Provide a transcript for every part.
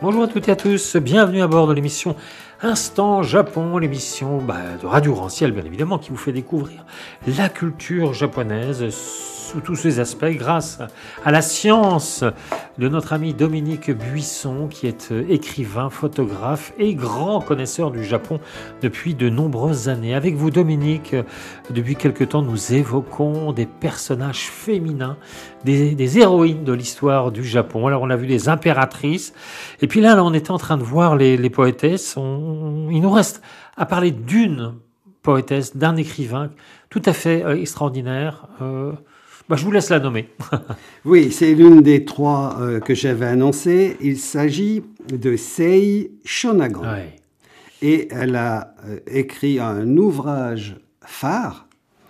Bonjour à toutes et à tous, bienvenue à bord de l'émission Instant Japon, l'émission de Radio Ranciel bien évidemment qui vous fait découvrir la culture japonaise sous tous ses aspects grâce à la science de notre ami Dominique Buisson qui est écrivain, photographe et grand connaisseur du Japon depuis de nombreuses années. Avec vous Dominique, depuis quelque temps nous évoquons des personnages féminins, des héroïnes de l'histoire du Japon. Alors on a vu les impératrices et puis là on était en train de voir les poétesses. Il nous reste à parler d'une poétesse, d'un écrivain tout à fait extraordinaire. Je vous laisse la nommer. Oui, c'est l'une des trois que j'avais annoncées. Il s'agit de Sei Shonagon. Ouais. Et elle a écrit un ouvrage phare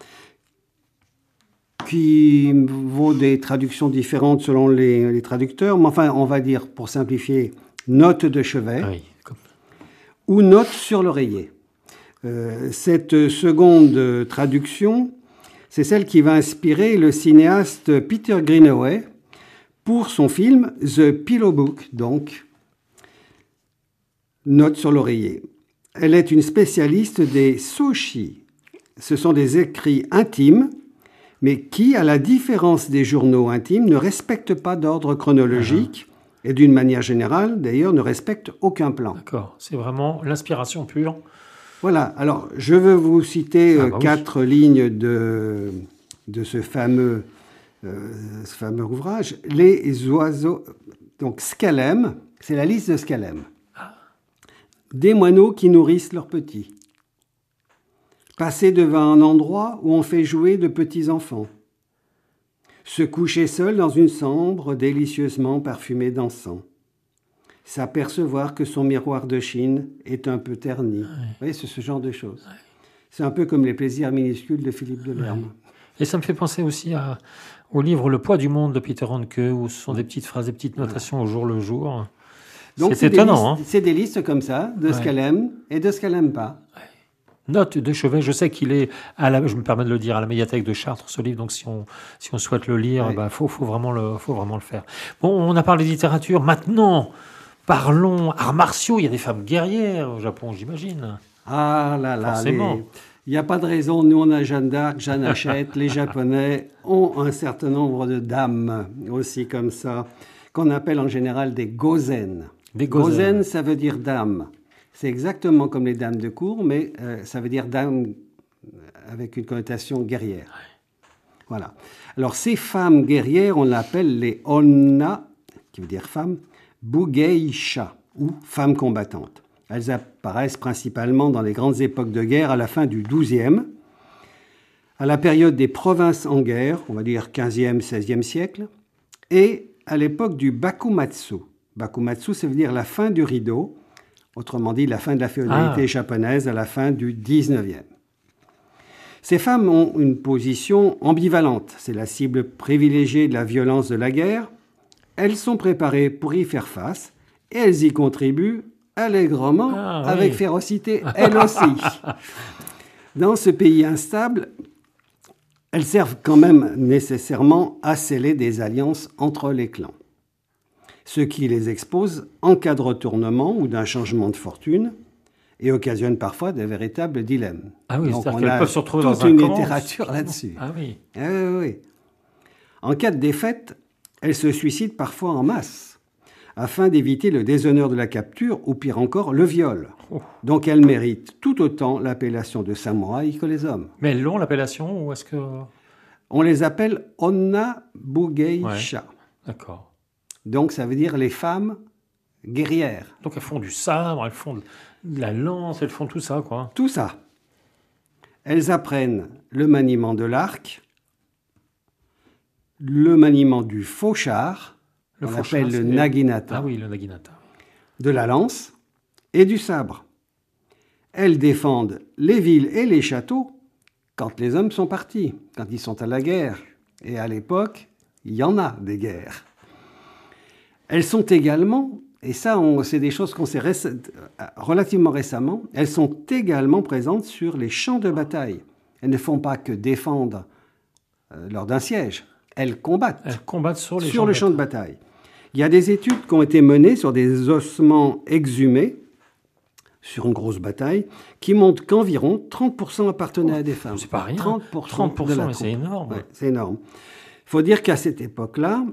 qui vaut des traductions différentes selon les traducteurs. Mais enfin, on va dire, pour simplifier, note de chevet ou note sur l'oreiller. Cette seconde traduction, c'est celle qui va inspirer le cinéaste Peter Greenaway pour son film The Pillow Book, donc note sur l'oreiller. Elle est une spécialiste des soshi. Ce sont des écrits intimes, mais qui, à la différence des journaux intimes, ne respectent pas d'ordre chronologique et d'une manière générale, d'ailleurs, ne respectent aucun plan. D'accord, c'est vraiment l'inspiration pure. Voilà, alors je veux vous citer quatre lignes de ce fameux ouvrage. Les oiseaux, donc Scalem, c'est la liste de Scalem. Des moineaux qui nourrissent leurs petits. Passer devant un endroit où on fait jouer de petits enfants. Se coucher seul dans une chambre délicieusement parfumée d'encens. S'apercevoir que son miroir de Chine est un peu terni. Ouais. Vous voyez, c'est ce genre de choses. Ouais. C'est un peu comme les plaisirs minuscules de Philippe Delerme. Ouais. Et ça me fait penser aussi au livre Le poids du monde de Peter Handke, où ce sont des petites phrases, des petites notations au jour le jour. Donc c'est étonnant. C'est des listes comme ça, de ce qu'elle aime et de ce qu'elle n'aime pas. Ouais. Note de chevet, je sais qu'il est, je me permets de le dire, à la médiathèque de Chartres, ce livre, donc si on souhaite le lire, faut vraiment le faire. Bon, on a parlé de littérature, maintenant... Parlons arts martiaux, il y a des femmes guerrières au Japon, j'imagine. Ah là là, forcément. Il n'y a pas de raison, nous on a Jeanne d'Arc, Jeanne Hachette, les Japonais ont un certain nombre de dames aussi comme ça, qu'on appelle en général des gozen. Des gozen. Gozen, ça veut dire dame. C'est exactement comme les dames de cour, mais ça veut dire dame avec une connotation guerrière. Voilà. Alors ces femmes guerrières, on l'appelle les onna, qui veut dire femme, Bugeisha, ou femmes combattantes. Elles apparaissent principalement dans les grandes époques de guerre à la fin du XIIe, à la période des provinces en guerre, on va dire 15e, 16e siècle, et à l'époque du Bakumatsu. Bakumatsu, ça veut dire la fin du rideau, autrement dit la fin de la féodalité japonaise à la fin du XIXe. Ces femmes ont une position ambivalente. C'est la cible privilégiée de la violence de la guerre. Elles sont préparées pour y faire face et elles y contribuent allègrement avec férocité, elles aussi. Dans ce pays instable, elles servent quand même nécessairement à sceller des alliances entre les clans, ce qui les expose en cas de retournement ou d'un changement de fortune et occasionne parfois de véritables dilemmes. Ah oui, donc c'est-à-dire qu'elles peuvent se retrouver dans toute une littérature là-dessus. Ah oui. Oui. En cas de défaite, elles se suicident parfois en masse, afin d'éviter le déshonneur de la capture, ou pire encore, le viol. Donc elles méritent tout autant l'appellation de samouraï que les hommes. Mais elles l'ont, l'appellation, ou est-ce que... On les appelle Onna Bugeisha. Ouais, d'accord. Donc ça veut dire les femmes guerrières. Donc elles font du sabre, elles font de la lance, elles font tout ça, quoi. Tout ça. Elles apprennent le maniement de l'arc, le maniement du faux char, on appelle le naginata. Ah oui, le naginata. De la lance et du sabre. Elles défendent les villes et les châteaux quand les hommes sont partis, quand ils sont à la guerre. Et à l'époque, il y en a des guerres. Elles sont également, et ça c'est des choses qu'on sait relativement récemment, elles sont également présentes sur les champs de bataille. Elles ne font pas que défendre lors d'un siège. Elles combattent sur le champ de bataille. Il y a des études qui ont été menées sur des ossements exhumés sur une grosse bataille, qui montrent qu'environ 30% appartenaient à des femmes. C'est pas rien. 30% de la troupe. C'est énorme. Ouais, c'est énorme. Il faut dire qu'à cette époque-là,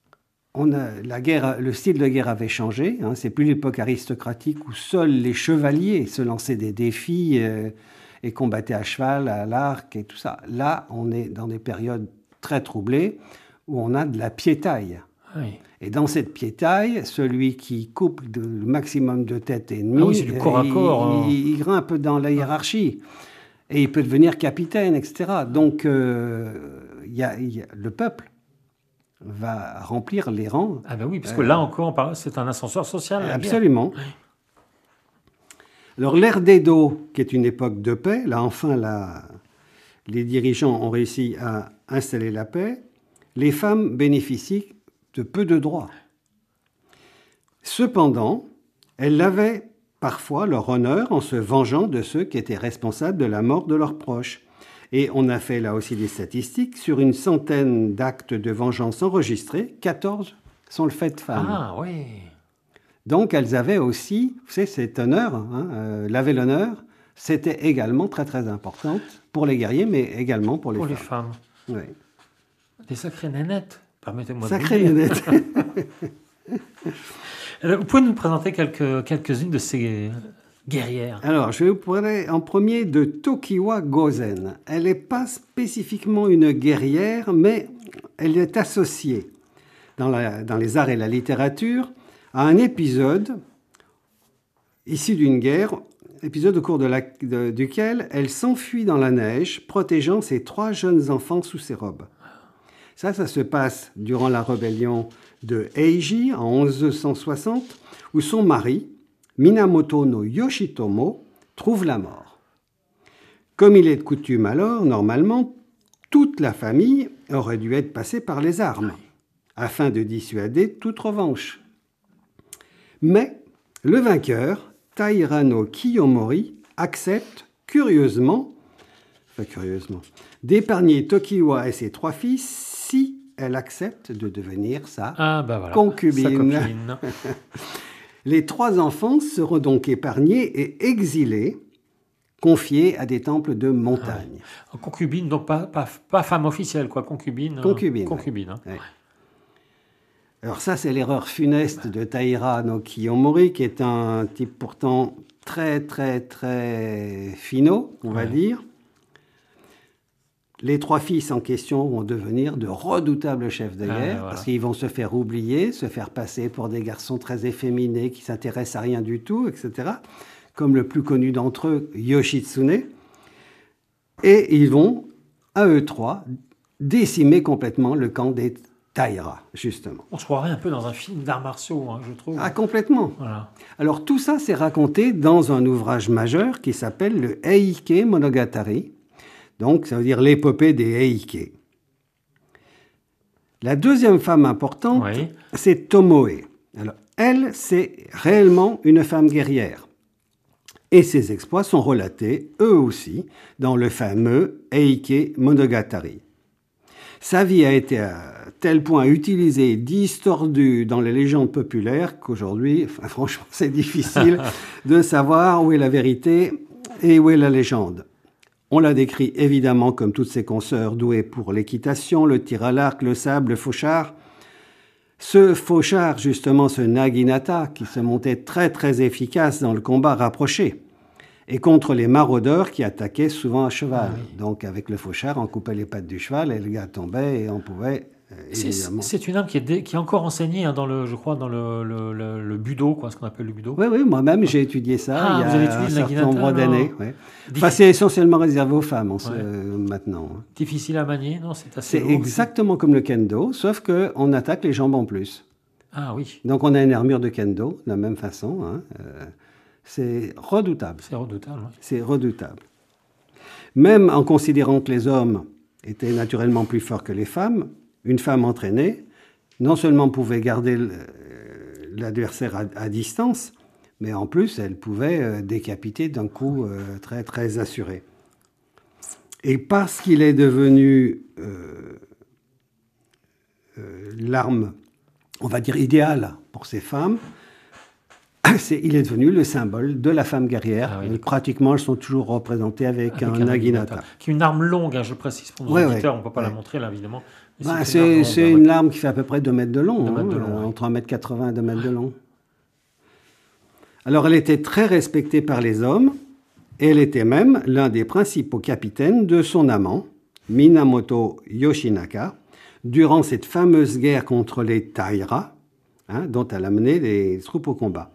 le style de guerre avait changé. Hein. C'est plus l'époque aristocratique où seuls les chevaliers se lançaient des défis et combattaient à cheval, à l'arc et tout ça. Là, on est dans des périodes très troublées où on a de la piétaille. Oui. Et dans cette piétaille, celui qui coupe le maximum de têtes ennemies, c'est du corps à corps, il grimpe dans la hiérarchie. Et il peut devenir capitaine, etc. Donc, le peuple va remplir les rangs. Ah ben oui, parce que là encore, c'est un ascenseur social. Absolument. Alors, l'ère d'Edo, qui est une époque de paix, là, enfin, les dirigeants ont réussi à installer la paix. Les femmes bénéficient de peu de droits. Cependant, elles avaient parfois leur honneur en se vengeant de ceux qui étaient responsables de la mort de leurs proches. Et on a fait là aussi des statistiques. Sur une centaine d'actes de vengeance enregistrés, 14 sont le fait de femmes. Ah oui. Donc elles avaient aussi, vous savez, cet honneur, hein, laver l'honneur, c'était également très très importante pour les guerriers, mais également pour les femmes. Oui. Des sacrées nénettes. Permettez-moi de Sacré nénette. Vous pouvez nous présenter quelques-unes de ces guerrières? Alors, je vais vous parler en premier de Tokiwa Gozen. Elle n'est pas spécifiquement une guerrière, mais elle est associée dans les arts et la littérature à un épisode issu d'une guerre, épisode au cours duquel elle s'enfuit dans la neige, protégeant ses 3 jeunes enfants sous ses robes. Ça se passe durant la rébellion de Eiji en 1160, où son mari, Minamoto no Yoshitomo, trouve la mort. Comme il est de coutume alors, normalement, toute la famille aurait dû être passée par les armes, afin de dissuader toute revanche. Mais le vainqueur, Taira no Kiyomori, accepte curieusement, d'épargner Tokiwa et ses 3 fils si elle accepte de devenir sa concubine. Sa copine. Les 3 enfants seront donc épargnés et exilés, confiés à des temples de montagne. Concubine, donc pas femme officielle, quoi, concubine. Concubine. Hein. Ouais. Alors ça, c'est l'erreur funeste de Taira no Kiyomori, qui est un type pourtant très, très, très finot, on va dire. Les 3 fils en question vont devenir de redoutables chefs de guerre, parce qu'ils vont se faire oublier, se faire passer pour des garçons très efféminés qui s'intéressent à rien du tout, etc. Comme le plus connu d'entre eux, Yoshitsune. Et ils vont, à eux 3, décimer complètement le camp des Taira, justement. On se croirait un peu dans un film d'arts martiaux, hein, je trouve. Ah, complètement. Voilà. Alors tout ça, c'est raconté dans un ouvrage majeur qui s'appelle le Heike Monogatari. Donc, ça veut dire l'épopée des Heike. La deuxième femme importante, c'est Tomoe. Alors, elle, c'est réellement une femme guerrière. Et ses exploits sont relatés, eux aussi, dans le fameux Heike Monogatari. Sa vie a été à tel point utilisée, distordue dans les légendes populaires qu'aujourd'hui, franchement, c'est difficile de savoir où est la vérité et où est la légende. On la décrit évidemment comme toutes ses consoeurs douées pour l'équitation, le tir à l'arc, le sabre, le fauchard. Ce fauchard, justement, ce Naginata, qui se montait très très efficace dans le combat rapproché, et contre les maraudeurs qui attaquaient souvent à cheval. Donc avec le fauchard, on coupait les pattes du cheval et le gars tombait et on pouvait... Évidemment. C'est une arme qui est encore enseignée, hein, je crois, dans le budo, quoi, ce qu'on appelle le budo. Oui, moi-même j'ai étudié ça il y a un certain nombre d'années. Ouais. Enfin, c'est essentiellement réservé aux femmes maintenant. Difficile à manier, non? C'est exactement comme le kendo, sauf qu'on attaque les jambes en plus. Ah oui. Donc on a une armure de kendo, de la même façon. Hein. C'est redoutable. C'est redoutable. Oui. C'est redoutable. Même en considérant que les hommes étaient naturellement plus forts que les femmes, une femme entraînée, non seulement pouvait garder l'adversaire à distance, mais en plus, elle pouvait décapiter d'un coup très, très assuré. Et parce qu'il est devenu l'arme on va dire, idéal pour ces femmes. Il est devenu le symbole de la femme guerrière. Ah oui, pratiquement, elles sont toujours représentées avec un naginata. Qui est une arme longue, hein, je précise pour nos auditeurs, on ne peut pas la montrer là, évidemment. C'est une arme qui fait à peu près 2 mètres de long, entre 1,80 m et 2 mètres de long. Alors, elle était très respectée par les hommes, et elle était même l'un des principaux capitaines de son amant, Minamoto Yoshinaka, durant cette fameuse guerre contre les Taira, dont elle a mené les troupes au combat.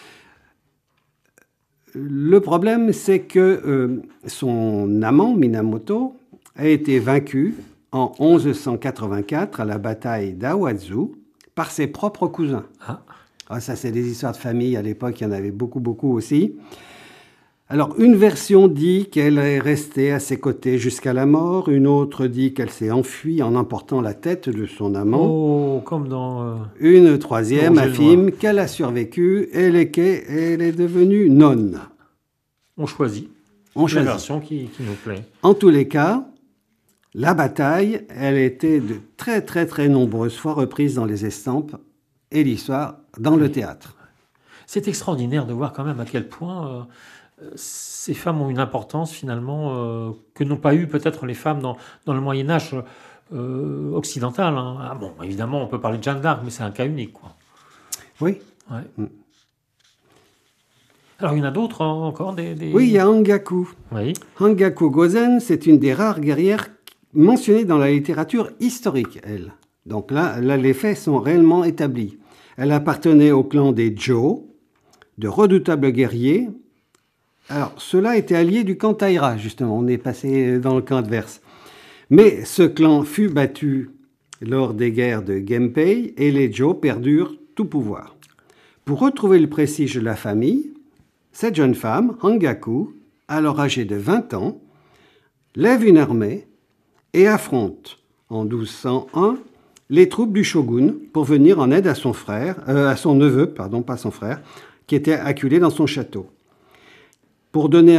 Le problème, c'est que son amant, Minamoto, a été vaincu en 1184 à la bataille d'Awazu par ses propres cousins. Ça, c'est des histoires de famille. À l'époque, il y en avait beaucoup, beaucoup aussi. Alors, une version dit qu'elle est restée à ses côtés jusqu'à la mort. Une autre dit qu'elle s'est enfuie en emportant la tête de son amant. Oh, comme dans... Une troisième affirme qu'elle a survécu et elle est devenue nonne. On choisit. La version qui nous plaît. En tous les cas, la bataille, elle était de très, très, très nombreuses fois reprise dans les estampes et l'histoire dans le théâtre. C'est extraordinaire de voir quand même à quel point ces femmes ont une importance finalement que n'ont pas eu peut-être les femmes dans le Moyen-Âge occidental. Hein. Bon, évidemment, on peut parler de Jeanne d'Arc, mais c'est un cas unique, quoi. Oui. Ouais. Alors, il y en a d'autres encore Oui, il y a Hangaku. Oui. Hangaku Gozen, c'est une des rares guerrières mentionnées dans la littérature historique, elle. Donc là, les faits sont réellement établis. Elle appartenait au clan des Jo, de redoutables guerriers. Alors, ceux-là étaient alliés du camp Taira, justement. On est passé dans le camp adverse. Mais ce clan fut battu lors des guerres de Genpei et les Jo perdurent tout pouvoir. Pour retrouver le prestige de la famille, cette jeune femme, Hangaku, alors âgée de 20 ans, lève une armée et affronte, en 1201, les troupes du shogun pour venir en aide à son neveu, pas son frère, qui était acculé dans son château. Pour donner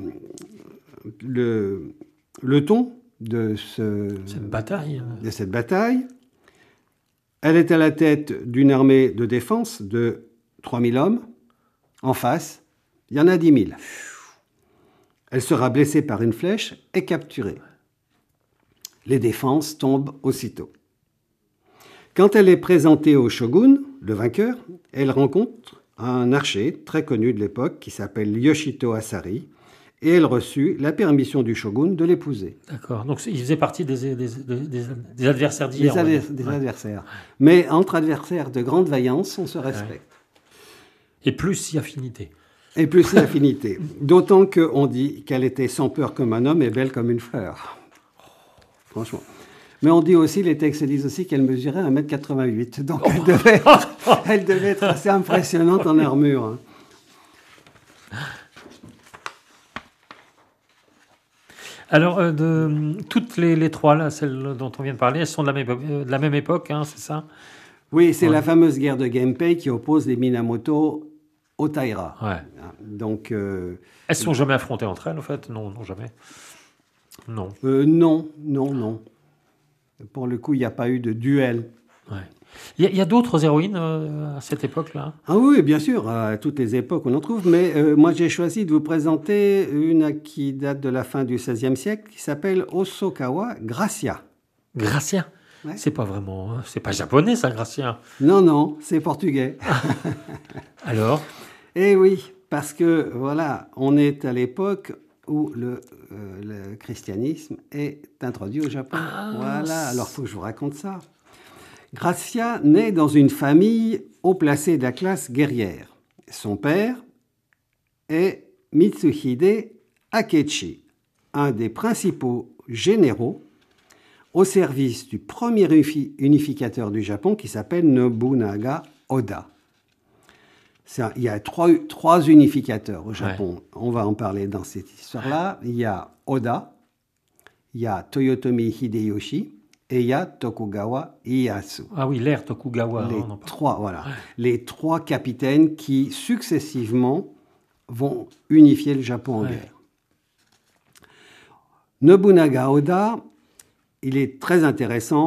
le ton de cette bataille, elle est à la tête d'une armée de défense de 3000 hommes. En face, il y en a 10 000. Elle sera blessée par une flèche et capturée. Les défenses tombent aussitôt. Quand elle est présentée au shogun, le vainqueur, elle rencontre un archer très connu de l'époque qui s'appelle Yoshito Asari, et elle reçut la permission du shogun de l'épouser. D'accord, donc il faisait partie des adversaires d'hier. Des adversaires. Mais entre adversaires de grande vaillance, on se respecte. Ouais. Et plus si affinité. Et plus si affinité. D'autant qu'on dit qu'elle était sans peur comme un homme et belle comme une fleur. Franchement. Mais on dit aussi, les textes disent aussi qu'elle mesurait 1,88 m. Donc elle devait être assez impressionnante en armure. Alors, toutes les trois, là, celles dont on vient de parler, elles sont de la même époque, hein, c'est ça? Oui, c'est la fameuse guerre de Genpei qui oppose les Minamoto aux Taira. Ouais. Donc, elles ne sont jamais affrontées entre elles, en fait? Non, jamais. Non. Non. Pour le coup, il n'y a pas eu de duel. Ouais. Il y a d'autres héroïnes à cette époque-là? Ah oui, bien sûr, à toutes les époques on en trouve, mais moi j'ai choisi de vous présenter une qui date de la fin du XVIe siècle, qui s'appelle Hosokawa Gracia. Gracia? Ouais. C'est pas vraiment... C'est pas japonais, ça, Gracia? Non, c'est portugais. Alors? Eh oui, parce que, voilà, on est à l'époque où le christianisme est introduit au Japon. Voilà, alors il faut que je vous raconte ça. Gracia naît dans une famille haut placée de la classe guerrière. Son père est Mitsuhide Akechi, un des principaux généraux au service du premier unificateur du Japon qui s'appelle Nobunaga Oda. Il y a trois unificateurs au Japon. Ouais. On va en parler dans cette histoire-là. Il y a Oda, il y a Toyotomi Hideyoshi et il y a Tokugawa Ieyasu. Ah oui, l'ère Tokugawa. Les trois capitaines qui, successivement, vont unifier le Japon en guerre. Nobunaga Oda, il est très intéressant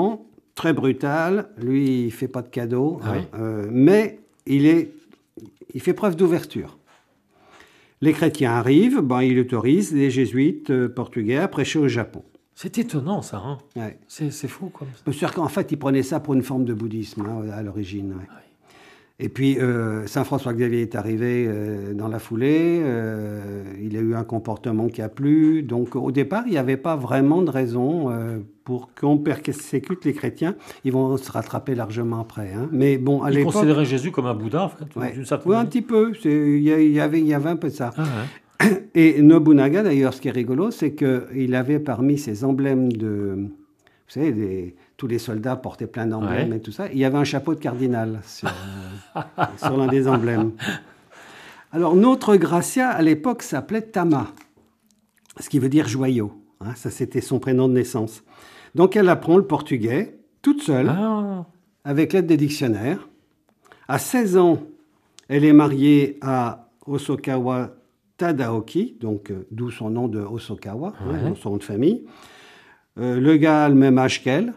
très brutal. Lui, il ne fait pas de cadeaux, Ah mais il fait preuve d'ouverture. Les chrétiens arrivent, il autorise les jésuites portugais à prêcher au Japon. C'est étonnant, ça. Hein. Ouais. C'est fou, comme ça. C'est-à-dire qu'en fait, ils prenaient ça pour une forme de bouddhisme à l'origine. Ouais. Et puis, Saint François-Xavier est arrivé dans la foulée. Il a eu un comportement qui a plu. Donc, au départ, il n'y avait pas vraiment de raison pour qu'on persécute les chrétiens. Ils vont se rattraper largement après. Hein. Mais bon, à l'époque... Ils considéraient Jésus comme un Bouddha, en fait. Oui, un petit peu. Il y avait un peu de ça. Ah, ouais. Et Nobunaga, d'ailleurs, ce qui est rigolo, c'est qu'il avait parmi ses emblèmes de... Vous savez, tous les soldats portaient plein d'emblèmes et tout ça. Il y avait un chapeau de cardinal sur l'un des emblèmes. Alors, notre Gracia, à l'époque, s'appelait Tama, ce qui veut dire joyau. Hein, ça, c'était son prénom de naissance. Donc, elle apprend le portugais, toute seule, avec l'aide des dictionnaires. À 16 ans, elle est mariée à Hosokawa Tadaoki, donc d'où son nom de Hosokawa, son nom de famille. Le gars a le même âge qu'elle.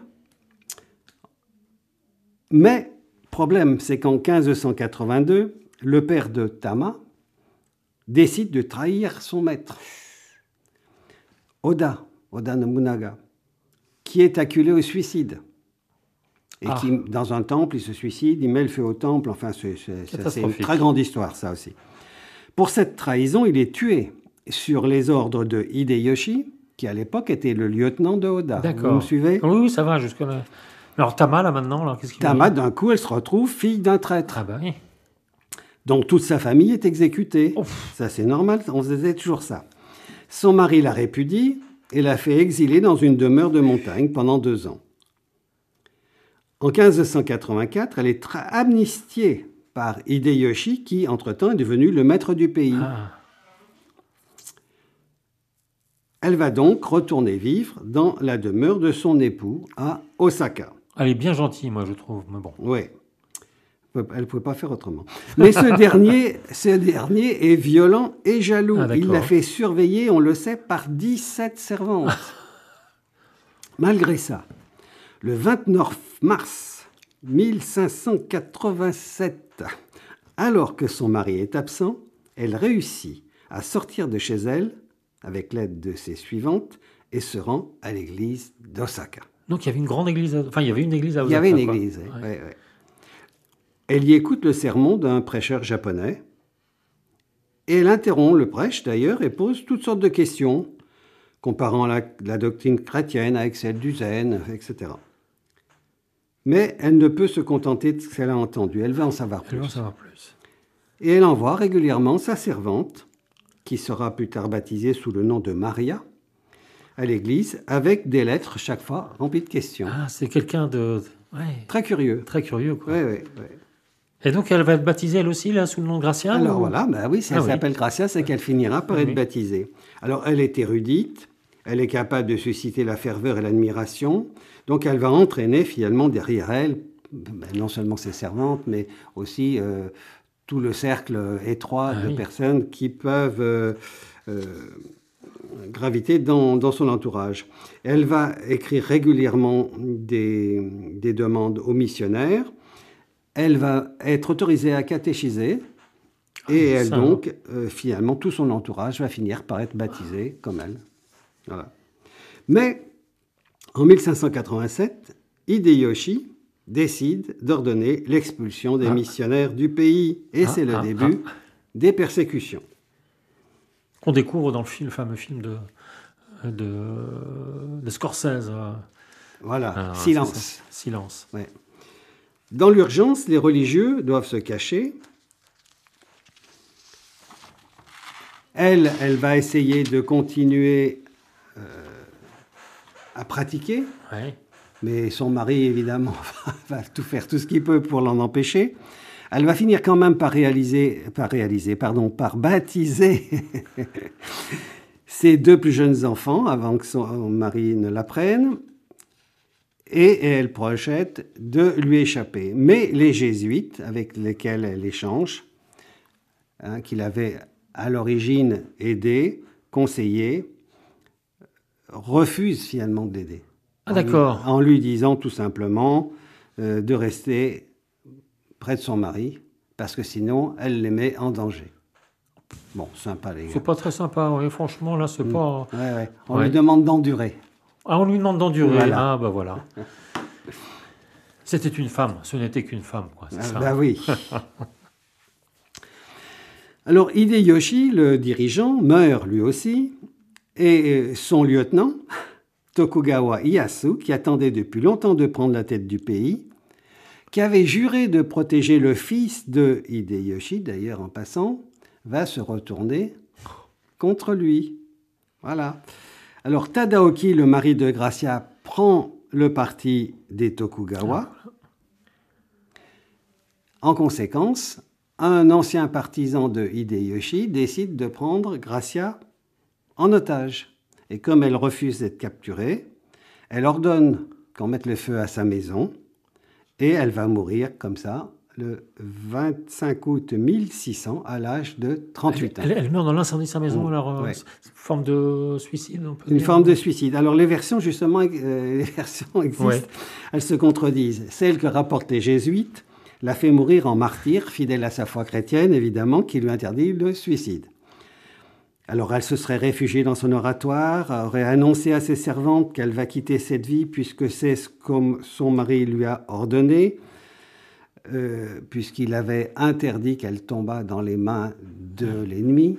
Mais, problème, c'est qu'en 1582, le père de Tama décide de trahir son maître, Oda Nobunaga, qui est acculé au suicide. Et qui, dans un temple, il se suicide, il met le feu au temple. Enfin, c'est une très grande histoire, ça aussi. Pour cette trahison, il est tué sur les ordres de Hideyoshi, qui à l'époque était le lieutenant de Oda. D'accord. Vous me suivez? Oui, ça va jusque-là. Alors Tama, là, maintenant, qu'est-ce qu'il Tama, d'un coup, elle se retrouve fille d'un traître. Ah bah oui. Donc, toute sa famille est exécutée. Ouf. Ça, c'est normal, on faisait toujours ça. Son mari la répudie et la fait exiler dans une demeure de montagne pendant 2 ans. En 1584, elle est amnistiée par Hideyoshi, qui, entre-temps, est devenu le maître du pays. Elle va donc retourner vivre dans la demeure de son époux à Osaka. Elle est bien gentille, moi, je trouve. Mais bon. Oui. Elle ne pouvait pas faire autrement. Mais ce dernier est violent et jaloux. Il la fait surveiller, on le sait, par 17 servantes. Malgré ça, le 29 mars 1587, alors que son mari est absent, elle réussit à sortir de chez elle avec l'aide de ses suivantes et se rend à l'église d'Osaka. Donc il y avait une grande église, il y avait une église à Osaka. Il y avait une église, oui. Elle y écoute le sermon d'un prêcheur japonais et elle interrompt le prêche d'ailleurs et pose toutes sortes de questions, comparant la doctrine chrétienne avec celle du zen, etc. Mais elle ne peut se contenter de ce qu'elle a entendu, elle veut en savoir plus. Et elle envoie régulièrement sa servante, qui sera plus tard baptisée sous le nom de Maria, à l'église, avec des lettres chaque fois remplies de questions. Ah, c'est quelqu'un de... Très curieux. Très curieux, quoi. Oui. Et donc, elle va être baptisée, elle aussi, là, sous le nom de Gracia? Alors voilà, oui, si elle s'appelle Gracia, c'est qu'elle finira par être baptisée. Alors, elle est érudite, elle est capable de susciter la ferveur et l'admiration, donc elle va entraîner finalement derrière elle, non seulement ses servantes, mais aussi... tout le cercle étroit de personnes qui peuvent graviter dans son entourage. Elle va écrire régulièrement des demandes aux missionnaires. Elle va être autorisée à catéchiser. Et elle, donc, finalement, tout son entourage va finir par être baptisé comme elle. Voilà. Mais, en 1587, Hideyoshi décide d'ordonner l'expulsion des missionnaires du pays. Et c'est le début des persécutions. Qu'on découvre dans le fameux film de Scorsese. Voilà, Silence. Silence. Ouais. Dans l'urgence, les religieux doivent se cacher. Elle va essayer de continuer à pratiquer. Ouais. Mais son mari, évidemment, va faire tout ce qu'il peut pour l'en empêcher. Elle va finir quand même par baptiser ses 2 plus jeunes enfants avant que son mari ne la prenne. Et elle projette de lui échapper. Mais les jésuites, avec lesquels elle échange, qu'il avait à l'origine aidé, conseillé, refusent finalement de l'aider. Ah, d'accord. En lui disant tout simplement de rester près de son mari, parce que sinon, elle les met en danger. Bon, sympa, les gars. C'est pas très sympa, oui, franchement, là, c'est pas... Ouais, ouais. On Ouais. lui demande d'endurer. Ah, on lui demande d'endurer. Voilà. Ah, bah voilà. C'était une femme, ce n'était qu'une femme, quoi, c'est ça. Ben oui. Alors, Hideyoshi, le dirigeant, meurt lui aussi, et son lieutenant, Tokugawa Ieyasu, qui attendait depuis longtemps de prendre la tête du pays, qui avait juré de protéger le fils de Hideyoshi, d'ailleurs en passant, va se retourner contre lui. Voilà. Alors Tadaoki, le mari de Gracia, prend le parti des Tokugawa. En conséquence, un ancien partisan de Hideyoshi décide de prendre Gracia en otage. Et comme elle refuse d'être capturée, elle ordonne qu'on mette le feu à sa maison et elle va mourir comme ça le 25 août 1600 à l'âge de 38 ans. Elle meurt dans l'incendie de sa maison, alors Ouais. forme de suicide, on peut Une dire. forme de suicide. Alors les versions, justement, les versions existent, Ouais. elles se contredisent. Celle que rapportent les jésuites l'a fait mourir en martyr, fidèle à sa foi chrétienne, évidemment, qui lui interdit le suicide. Alors elle se serait réfugiée dans son oratoire, aurait annoncé à ses servantes qu'elle va quitter cette vie puisque c'est ce que son mari lui a ordonné, puisqu'il avait interdit qu'elle tombât dans les mains de l'ennemi.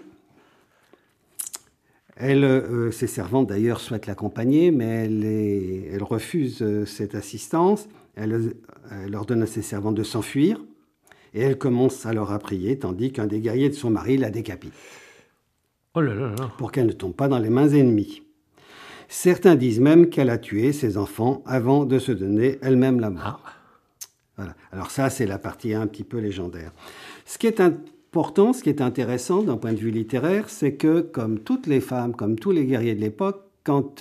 Ses servantes d'ailleurs souhaitent l'accompagner, mais elle refuse cette assistance. Elle ordonne à ses servantes de s'enfuir et elle commence alors à prier, tandis qu'un des guerriers de son mari la décapite. Oh là là là. Pour qu'elle ne tombe pas dans les mains ennemies. Certains disent même qu'elle a tué ses enfants avant de se donner elle-même la mort. Ah. Voilà. Alors ça, c'est la partie un petit peu légendaire. Ce qui est important, ce qui est intéressant d'un point de vue littéraire, c'est que, comme toutes les femmes, comme tous les guerriers de l'époque, quand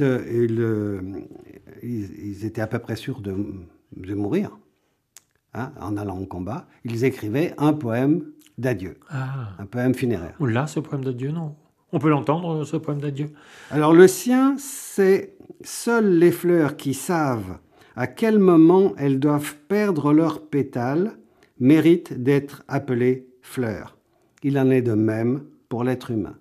ils étaient à peu près sûrs de mourir, en allant au combat, ils écrivaient un poème d'adieu, un poème funéraire. Ou là, ce poème d'adieu, non. On peut l'entendre, ce poème d'adieu. Alors le sien, c'est « Seules les fleurs qui savent à quel moment elles doivent perdre leurs pétales méritent d'être appelées fleurs. » Il en est de même pour l'être humain.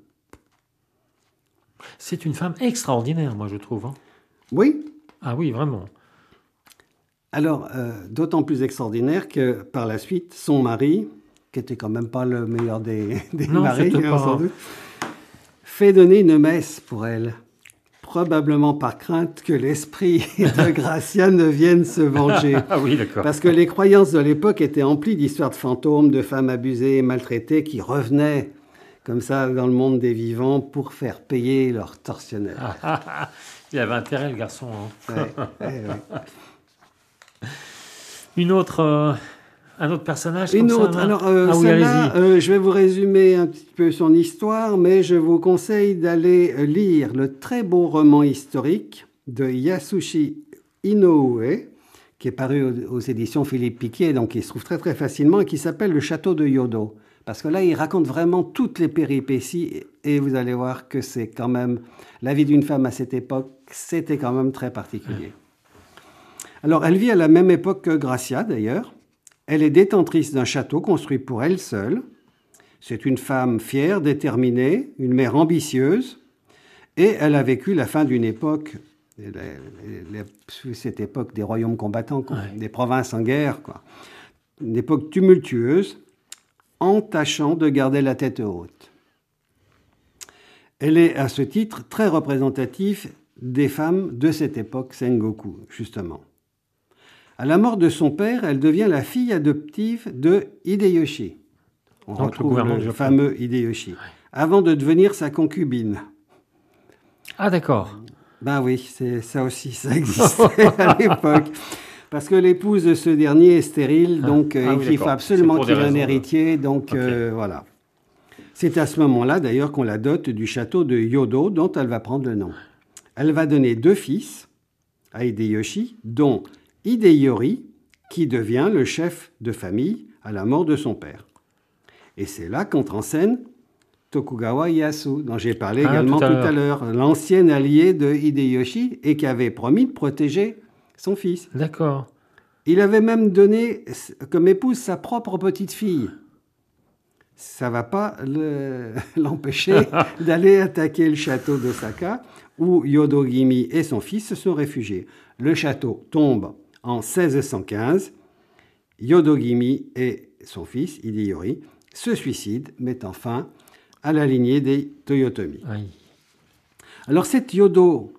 C'est une femme extraordinaire, moi, je trouve. Hein. Oui. Ah oui, vraiment. Alors, d'autant plus extraordinaire que par la suite, son mari, qui était quand même pas le meilleur des maris, sans doute, fait donner une messe pour elle, probablement par crainte que l'esprit de Gracia ne vienne se venger. Ah oui, d'accord. Parce que les croyances de l'époque étaient emplies d'histoires de fantômes, de femmes abusées et maltraitées qui revenaient comme ça dans le monde des vivants pour faire payer leurs tortionnaires. Il avait intérêt, le garçon. Hein. Ouais. Un autre personnage Une comme autre. ça, Alors, oui, celle-là, je vais vous résumer un petit peu son histoire, mais je vous conseille d'aller lire le très beau roman historique de Yasushi Inoue, qui est paru aux éditions Philippe Piquier, donc il se trouve très très facilement, et qui s'appelle Le Château de Yodo. Parce que là, il raconte vraiment toutes les péripéties, et vous allez voir que c'est quand même... La vie d'une femme à cette époque, c'était quand même très particulier. Alors, elle vit à la même époque que Gracia, d'ailleurs. Elle est détentrice d'un château construit pour elle seule. C'est une femme fière, déterminée, une mère ambitieuse, et elle a vécu la fin d'une époque, cette époque des royaumes combattants, des provinces en guerre, quoi. Une époque tumultueuse, en tâchant de garder la tête haute. Elle est à ce titre très représentative des femmes de cette époque Sengoku, justement. À la mort de son père, elle devient la fille adoptive de Hideyoshi. On retrouve le fameux Hideyoshi, avant de devenir sa concubine. Ah d'accord. Ben oui, ça aussi, ça existait à l'époque. Parce que l'épouse de ce dernier est stérile, donc il faut absolument qu'il ait un héritier, donc voilà. C'est à ce moment-là, d'ailleurs, qu'on la dote du château de Yodo, dont elle va prendre le nom. Elle va donner 2 fils à Hideyoshi, dont Hideyori, qui devient le chef de famille à la mort de son père. Et c'est là qu'entre en scène Tokugawa Ieyasu, dont j'ai parlé également tout tout à l'heure, l'ancien allié de Hideyoshi et qui avait promis de protéger son fils. D'accord. Il avait même donné comme épouse sa propre petite-fille. Ça ne va pas l'empêcher d'aller attaquer le château d'Osaka, où Yodogimi et son fils se sont réfugiés. Le château tombe en 1615. Yodogimi et son fils, Hideyori, se suicident, mettant fin à la lignée des Toyotomi. Oui. Alors cette Yodo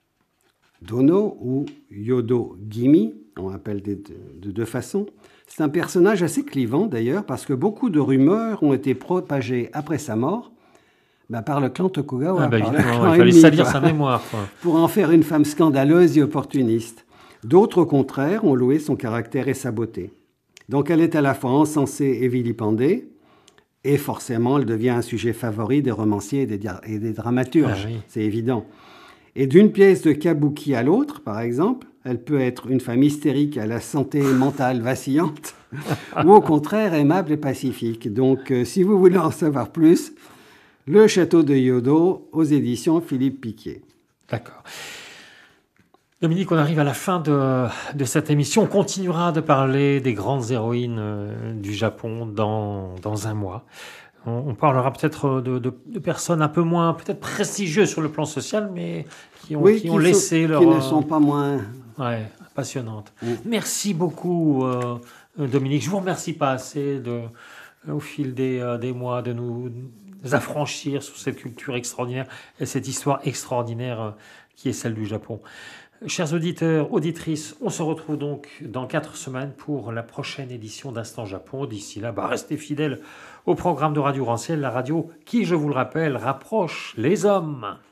Dono ou Yodo Gimi, on l'appelle de deux façons, c'est un personnage assez clivant d'ailleurs parce que beaucoup de rumeurs ont été propagées après sa mort par le clan Tokugawa. Il fallait salir sa mémoire. Quoi. Pour en faire une femme scandaleuse et opportuniste. D'autres, au contraire, ont loué son caractère et sa beauté. Donc elle est à la fois encensée et vilipendée, et forcément elle devient un sujet favori des romanciers et des dramaturges, oui. C'est évident. Et d'une pièce de kabuki à l'autre, par exemple, elle peut être une femme hystérique à la santé mentale vacillante, ou au contraire aimable et pacifique. Donc si vous voulez en savoir plus, Le Château de Yodo aux éditions Philippe Piquier. D'accord. Dominique, on arrive à la fin de cette émission. On continuera de parler des grandes héroïnes du Japon dans un mois. On parlera peut-être de personnes un peu moins peut-être prestigieuses sur le plan social, mais qui ont laissé leur... Qui ne sont pas moins... Ouais, passionnantes. Oui. Merci beaucoup, Dominique. Je vous remercie pas assez au fil des mois de nous affranchir sur cette culture extraordinaire et cette histoire extraordinaire qui est celle du Japon. Chers auditeurs, auditrices, on se retrouve donc dans 4 semaines pour la prochaine édition d'Instant Japon. D'ici là, restez fidèles au programme de Radio Rancière, la radio qui, je vous le rappelle, rapproche les hommes.